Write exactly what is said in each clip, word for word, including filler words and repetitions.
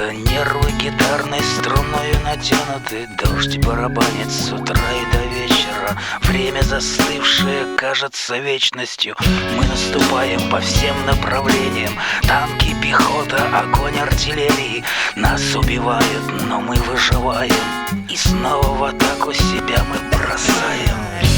будто нервы гитарной струною натянуты. Дождь барабанит с утра и до вечера. Время застывшее кажется вечностью. Мы наступаем по всем направлениям. Танки, пехота, огонь артиллерии. Нас убивают, но мы выживаем. И снова в атаку себя мы бросаем.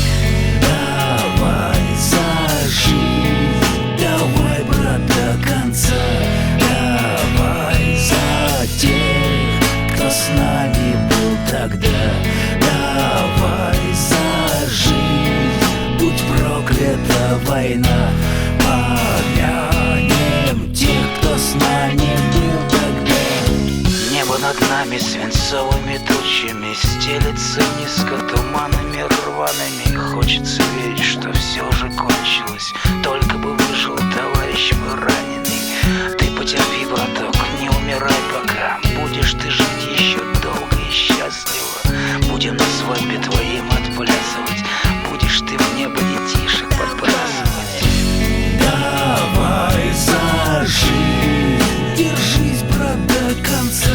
Давай за жизнь, давай, брат, до конца. Давай за тех, кто с нами был тогда. Давай за жизнь, будь проклята война. Помянем тех, кто с нами был тогда. Небо над нами свинцовыми тучами стелется низко туманами рваными. Хочется верить, что все же кончилось. Только бы выжил товарищ мой раненый. Ты потерпи, браток, не умирай пока. Будешь ты жить еще долго и счастливо. Будем на свадьбе твоим отплясывать. Будешь ты в небо детишек подбрасывать. Давай за жизнь, держись, брат, до конца.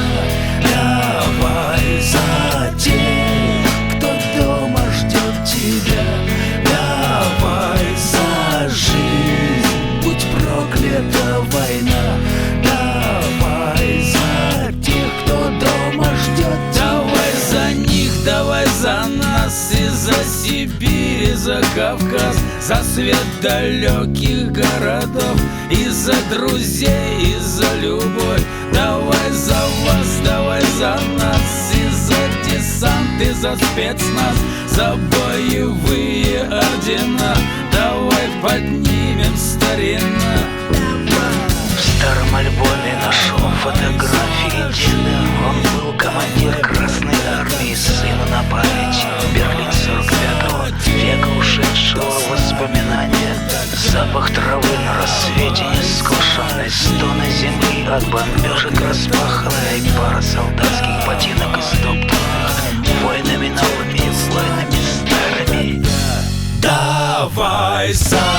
Давай за тех, кто дома ждет тебя. Давай за жизнь, будь проклята война. Давай за тех, кто дома ждет тебя. Давай за них, давай за нас и за Сибирь, и за Кавказ, за свет далеких городов, и за друзей, и за любовь. Давай за вас, давай за нас, и за десант, и за спецназ, за боевые ордена. Давай поднимем старина. В старом альбоме нашел фотографии деда. Он был командир Красной Армии, сыну на память. Берлин сорок пятого века ушедшего в воспоминания. Запах травы на рассвете нескошенной, стоны земли от бомбежек распаханной, пара солдатских ботинок истоптанных войнами новыми, войнами старыми. Давай за